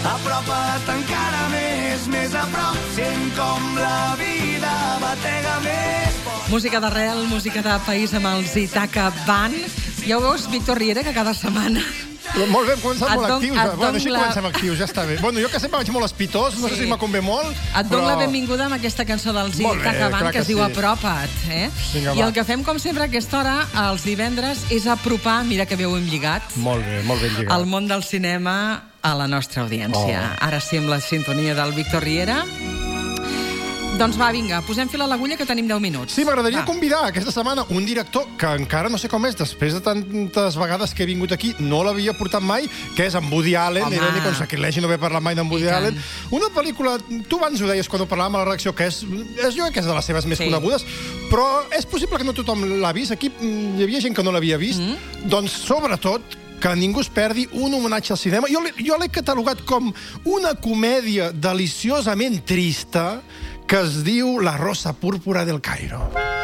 Apropa't encara més a prop, sent com la vida batega més fort. Música d'arrel, música de país amb els Itaca Band. Ja ho veus, Víctor Riera, que cada setmana... Molt bé, hem començat molt actius. Bueno, així comencem actius, ja està bé. Bueno, jo que sempre vaig molt espitós, no sé si m'ha convé molt, Et dono la benvinguda amb aquesta cançó dels Itaca Band que es diu Apropa't. I el que fem, com sempre, a aquesta hora, els divendres, és apropar, mira que bé ho hem lligat, molt ben lligat, el món del cinema a la nostra audiència. Ara sí, amb la sintonia del Víctor Riera. Doncs va, vinga, posem fil a l'agulla que tenim 10 minuts. Sí, m'agradaria convidar aquesta setmana un director que encara no sé com és, després de tantes vegades que he vingut aquí, no l'havia portat mai, que és en Woody Allen. Era ni com sacrilegi no haver parlat mai d'en Woody Allen. Una pel·lícula, tu abans ho deies quan ho parlàvem a la redacció, que és jo crec que és de les seves més conegudes, però és possible que no tothom l'ha vist. Aquí hi havia gent que no l'havia vist. Doncs, sobretot, que ningú es perdi un homenatge al cinema. Jo l'he catalogat com una comèdia deliciosament trista que es diu La Rosa Púrpura del Cairo.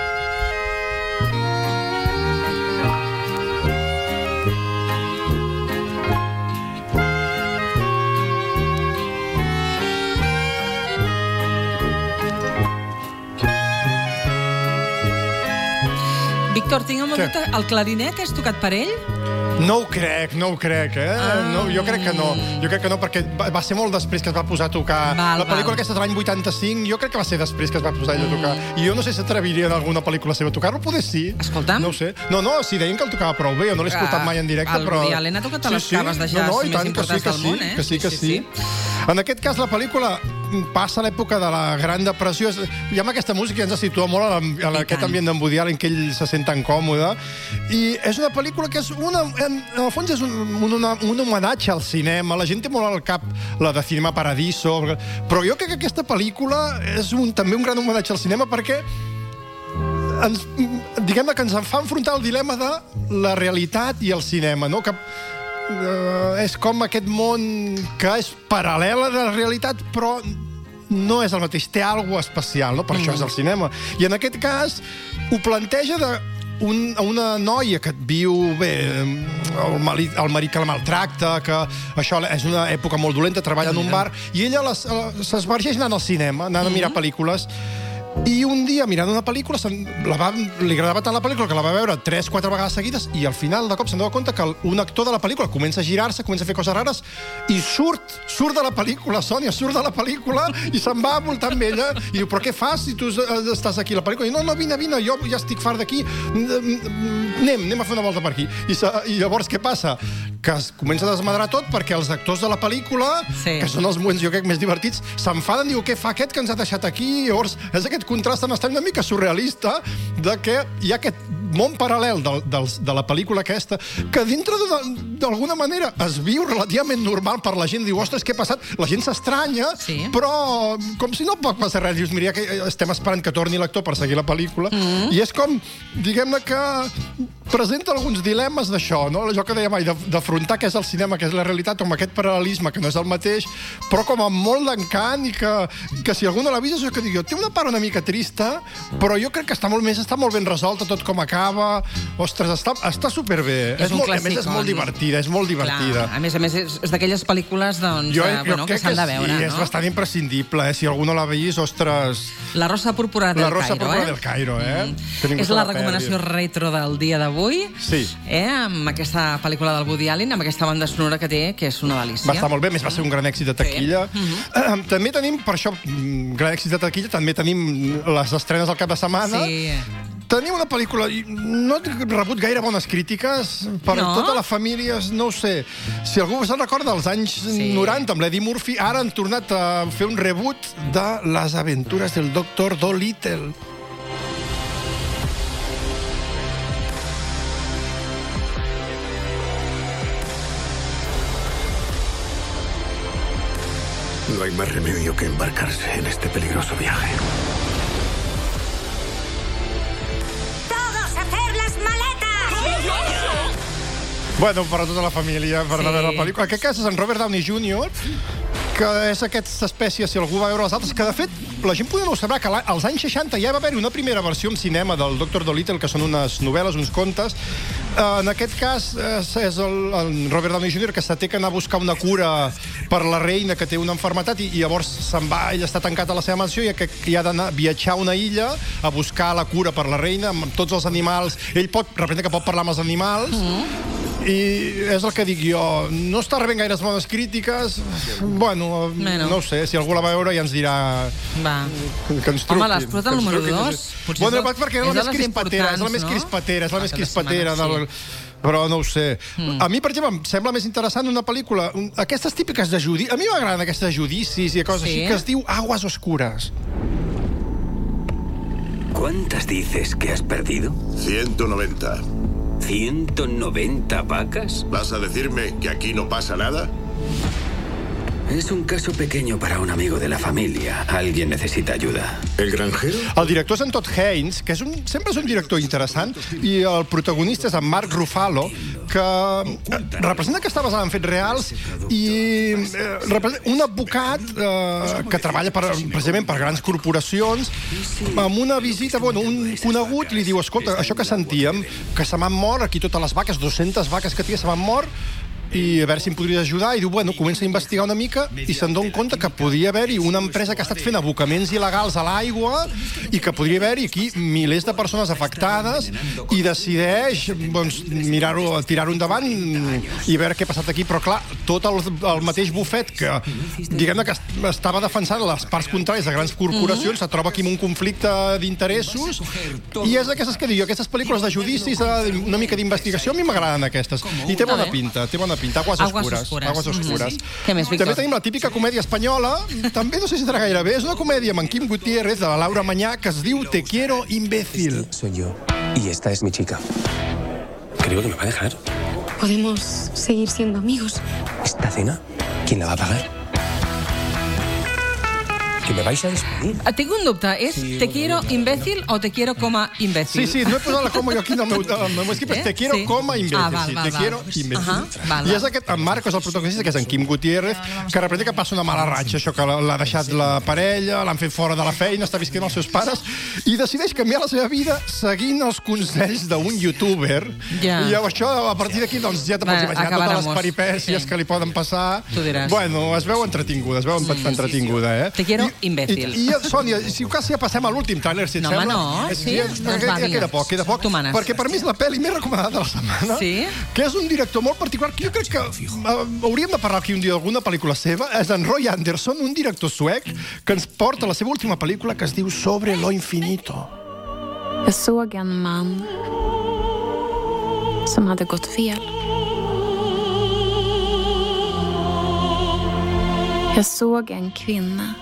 Víctor, tinc un moment, el clarinet és tocat per ell? No ho crec, jo crec que no, perquè va ser molt després que es va posar a tocar. La pel·lícula aquesta de l'any 85, jo crec que va ser després que es va posar ell a tocar. I jo no sé si s'atreviria en alguna pel·lícula seva a tocar-lo, poder sí. Escolta'm. No ho sé. No, si deien que el tocava prou bé, jo no l'he escoltat mai en directe, però... El Woody Allen ha tocat a les caves de jazz més importants del món, eh? Que sí. En aquest cas, la pel·lícula passa a l'època de la Gran Depressió. I amb aquesta música ens situa molt en aquest ambient d'en Woody Allen, que ell se sent tan còmode. I és una pel·lícula que és en el fons és un homenatge al cinema. La gent té molt al cap la de Cinema Paradiso, però jo crec que aquesta pel·lícula és també un gran homenatge al cinema perquè diguem-ne que ens fa enfrontar el dilema de la realitat i el cinema, no? Que és com aquest món que és paral·lel a la realitat, però no és el mateix, té alguna cosa especial, no? Per això és el cinema. I en aquest cas ho planteja una noia que viu bé, el marit que la maltracta, que això és una època molt dolenta, treballa en un bar, i ella s'esbargeix anant al cinema, anant a mirar pel·lícules. I un dia, mirant una pel·lícula, li agradava tant la pel·lícula que la va veure 3-4 vegades seguides i al final de cop se'n dona compte que un actor de la pel·lícula comença a girar-se, comença a fer coses rares i surt de la pel·lícula, Sònia, surt de la pel·lícula i se'n va voltant amb ella i diu, però què fas si tu estàs aquí a la pel·lícula? I no, vine, jo ja estic fart d'aquí, anem a fer una volta per aquí. I llavors què passa? Que es comença a desmadrar tot perquè els actors de la pel·lícula, que són els moments, jo crec, més divertits, s'enfaden i diu, què fa aquest que ens ha deixat aquí? Llavors, és aquest contrast una mica surrealista de que hi ha aquest món paral·lel de la pel·lícula aquesta que dintre d'alguna manera es viu relativament normal per la gent. Diu, ostres, què ha passat? La gent s'estranya, però com si no pot passar res. Dius, mira, que estem esperant que torni l'actor per seguir la pel·lícula. I és com, diguem-ne que presenta alguns dilemes d'això, no? Allò que deia mai, d'afrontar què és el cinema, què és la realitat, amb aquest paral·lelisme que no és el mateix, però com amb molt d'encant i que si algú no l'ha vist, és que dic, té una part una mica trista, però jo crec que està molt ben resolta, tot com acaba. Ostres, està superbé. És un clàssic. A més, és molt divertida, A més, és d'aquelles pel·lícules que s'han de veure. És bastant imprescindible, si algú no l'ha vist, ostres... La Rosa Púrpura del Cairo, La Rosa Púrpura del Cairo, És la recomanació retro del dia d'avui, amb aquesta pel·lícula del Woody Allen, amb aquesta banda sonora que té, que és una delícia. Va estar molt bé, més va ser un gran èxit de taquilla. També tenim, per això, gran èxit de taquilla, també tenim les estrenes al cap de setmana. Tenim una pel·lícula, no he rebut gaire bones crítiques, per tota la família, no ho sé. Si algú se'n recorda dels anys 90, amb l'Eddie Murphy, ara han tornat a fer un reboot de Les aventures del Dr. Dolittle. No hay más remedio que embarcarse en este peligroso viaje. Bueno, per a tota la família, per anar a veure la pel·lícula. En aquest cas és en Robert Downey Jr., que és aquesta espècie, si algú va veure les altres, que de fet la gent podria no saber que als anys 60 ja va haver-hi una primera versió en cinema del Dr. Dolittle, que són unes novel·les, uns contes. En aquest cas és el Robert Downey Jr. que s'ha d'anar a buscar una cura per la reina que té una malaltia i llavors se'n va, ell està tancat a la seva mansió i ha d'anar a viatjar a una illa a buscar la cura per la reina amb tots els animals. Ell representa que pot parlar amb els animals i és el que dic jo. No està rebent gaires bones crítiques. Bueno, no ho sé, si algú la va veure ja ens dirà que ens truqui. Home, l'has posat al número 2? Bueno, perquè és la més crispatera, és la més crispatera però no ho sé. A mi, per exemple, em sembla més interessant una pel·lícula, aquestes típiques de judicis, a mi m'agraden aquestes de judicis i coses així, que es diu Aguas Oscuras. ¿Cuántas dices que has perdido? 190. ¿190 vacas? ¿Vas a decirme que aquí no pasa nada? Es un caso pequeño para un amigo de la familia. Alguien necesita ayuda. ¿El granjero? El director és en Todd Haynes, que sempre és un director interessant, i el protagonista és en Mark Ruffalo, que representa que està basada en fets reals i un advocat que treballa precisament per grans corporacions. Amb una visita, un conegut li diu, escolta, això que sentíem, que se m'han mort aquí totes les vaques, 200 vaques que se m'han mort, i a veure si em podries ajudar, i diu, comença a investigar una mica i se'n dona compte que podria haver-hi una empresa que ha estat fent abocaments il·legals a l'aigua i que podria haver-hi aquí milers de persones afectades i decideix tirar-ho endavant i veure què ha passat aquí, però clar, tot el mateix bufet que diguem-ne que estava defensant les parts contràries de grans corporacions se troba aquí amb un conflicte d'interessos i és aquestes que dic jo, aquestes pel·lícules de judicis, una mica d'investigació, a mi m'agraden aquestes i té bona pinta, Aguas Oscuras. Què més, Víctor? També tenim la típica comèdia espanyola, també no sé si serà gaire bé, és una comèdia amb en Quim Gutiérrez, de la Laura Mañá, que es diu Te quiero, imbécil. Soy yo, y esta es mi chica. Creo que me va a dejar. Podemos seguir siendo amigos. ¿Esta cena? ¿Quién la va a pagar? Que me vais a despedir. Tinc un dubte, és te quiero imbécil o te quiero coma imbécil? Sí, no he posat la coma jo aquí en el meu esquip, és te quiero coma imbécil. Te quiero imbécil. I és aquest, en Marcos, el protagonista, que és en Quim Gutiérrez, que representa que passa una mala ratxa, això que l'ha deixat la parella, l'han fet fora de la feina, està visquent amb els seus pares, i decideix canviar la seva vida seguint els consells d'un youtuber. I això, a partir d'aquí, doncs ja te pots imaginar totes les peripècies que li poden passar. Bueno, es veu entretinguda, Te quiero imbécil. I, Sònia, si ja passem a l'últim tràiler, si et sembla. No, sí? Ja queda poc. Perquè per mi és la pel·li més recomanada de la setmana, que és un director molt particular, que jo crec que hauríem de parlar aquí un dia d'alguna pel·lícula seva, és en Roy Andersson, un director suec, que ens porta la seva última pel·lícula, que es diu Sobre lo infinito. Jag såg en man som hade gått fel. Jag såg en kvinna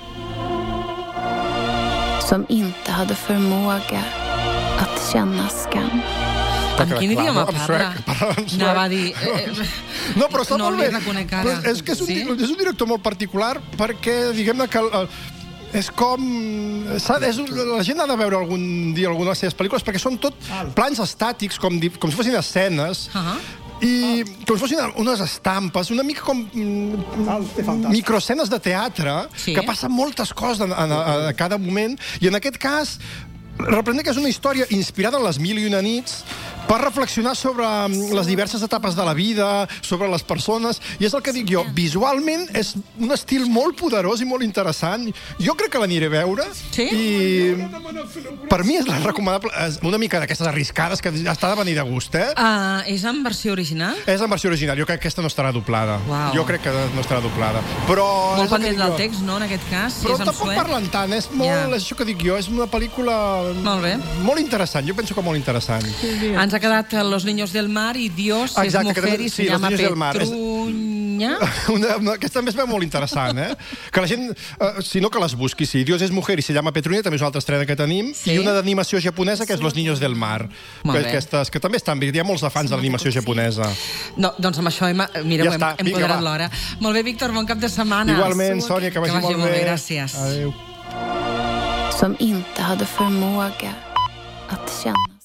som inte hade förmåga att känna skam. En quin idioma parla? Anava a dir... No, però està molt bé. És que és un director molt particular perquè, diguem-ne que... És com... La gent ha de veure algun dia alguna de les seves pel·lícules perquè són tot plans estàtics, com si fossin escenes, i com si fossin unes estampes, una mica com microescenes de teatre, que passen moltes coses a cada moment, i en aquest cas representa que és una història inspirada en les Mil i una nits per reflexionar sobre les diverses etapes de la vida, sobre les persones, i és el que dic jo, visualment és un estil molt poderós i molt interessant. Jo crec que l'aniré a veure, i per mi és la recomanable, una mica d'aquestes arriscades que està de venir de gust, És en versió original? És en versió original, jo crec que aquesta no estarà doblada. Jo crec que no estarà doblada. Molt pendent del text, no, en aquest cas? Però tampoc parlen tant, és això que dic jo, és una pel·lícula molt interessant, jo penso que molt interessant. Ens ha quedat Los Niños del Mar i Dios es mujer y se llama Petrunya. Aquesta també es veu molt interessant, que la gent, si no que les busqui, sí, Dios es mujer y se llama Petrunya, també és una altra estrena que tenim, i una d'animació japonesa que és Los Niños del Mar, que també estan bé, hi ha molts de fans de l'animació japonesa. No, doncs amb això hem quadrat l'hora. Molt bé, Víctor, bon cap de setmana. Igualment, Sònia, que vagi molt bé. Gràcies. Adéu. Som inte hade förmåga att känna.